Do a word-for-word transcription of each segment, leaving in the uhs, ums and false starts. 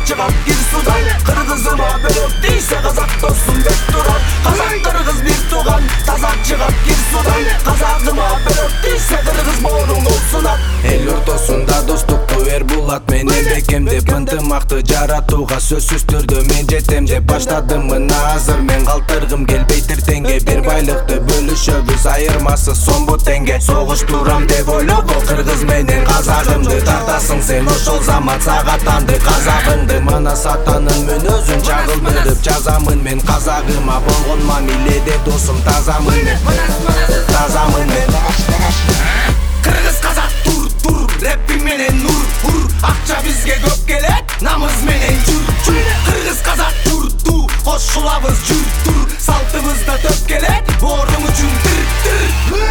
çıkar gir sudan. Kırgızıma bölük değilse kazak dostum bek durar. Kazak kırgız bir tuğan tazak çıkar gir sudan. Kazakıma bölük değilse kırgız boğrun olsun at. El ortasında dostluktu ver bulat menen bekemde. Pıntыmaқты жаратууга сөзсүз түрдө мен жетем деп баштадым мына азыр мен калтыргым келбейт эртеңге. Бир байлыкты бөлүшөбүз айырмасы сомбу теңге. Согуштурам деп ойлобо кыргыз менен казагымды. Тартасың сен ошол замат сагаттанды казагыңды. Мына сатанын мүнөзүн чагылдырып жазамын мен казагыма. Болгон мамиледе досум тазамын мен, тазамын мен. Kırgız kazak tur tur Rapping menen nur hur Akça bizge köp kelek Namız menen jür jür Kırgız kazak tur tu Koşulabız jür tur Saltımızda töp kelek Boğrum üçün tır tır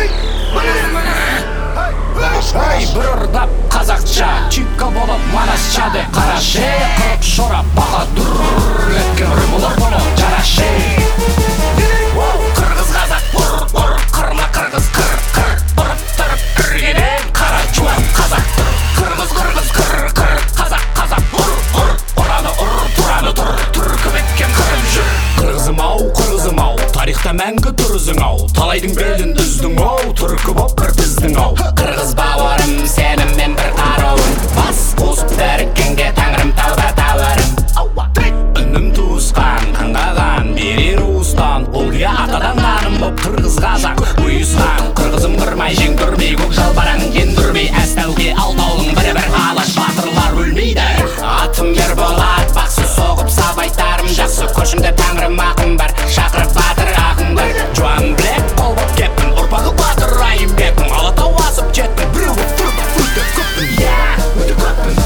Ой, бұрырдап қазақша Чипка болып манасчады қарашы Қырып шорап бағадыр Өткен рымылы болу жарашы Қырғыз қазақ бұр бұр Қырма қырғыз қыр қыр Ұрып тұрып үргенен қара жуан қазақ тұр Қырғыз қырғыз қыр қыр Қазақ қазақ ұр ұр Ұраны ұр тұраны тұр Түркі беткен қырып жүр Қырғызым ау қырғызым ау Тарихта мәңгі тұрызың ау Талайдың белін үздің ау Түркі боп бір біздің ау Қырғыз бауырым сенім мен бір қаруым Бас қосып біріккенге тәңірім тауда тауырым Үнім туысқан қаңғаған берер уыстан Ол күйе атадан қаным боп қырғыз қазақ ұйысқан Қырғызым қырмай жеңдірмей көк жалбаран кендірмей Әстәуге алтаулың бірі-бір алаш батырлар өлмейді Атым ер болат бақсы соғып сабайтарым жақсы Көшімде тәңірім ақым бар шақырып батыр ақым бар Жуан білек қол боп кеппін ұрпағы батыр айым бекпін Алатау асып жеттім біреу боп тұрып өте көппін Я, өте көппін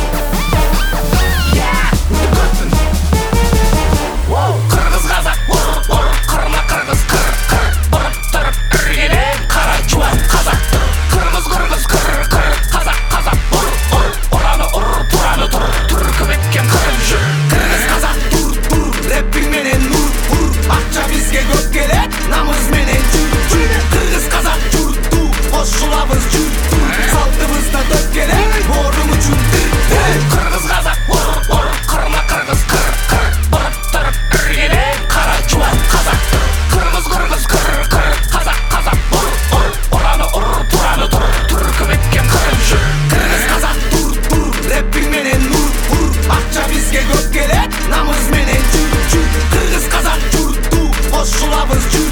Я, өте көппін Қырғыз қазақ ұр ұр Қырма қырғыз қыр қыр Ұрып тұрып үргенен қара жуан қазақ тұр Қырғыз қырғыз қыр қыр Қазақ қазақ ұр ұр Ұраны ұр тұраны тұр Түркі беткен қырып жүр Kırgız kazak tur tur Rapping menen nur hur Akça bizge köp kelek Namız menen jür jür Kırgız kazak jür tu Koşulabız jür tur Saltımızda töp kelek Boğrum üçün tır tır Қырғыз қазақ ұр ұр Қырма қырғыз қыр қыр Ұрып тұрып үргенен қара жуан қазақ тұр Қырғыз қырғыз қыр қыр Қазақ қазақ ұр ұр Ұраны ұр тұраны тұр Түркі беткен қырып жүр Kırgız kazak tur tur Rapping menen nur hur Akça bizge köp kelek Namız menen jür jür Kırgız kazak jür tu Koşulabız jür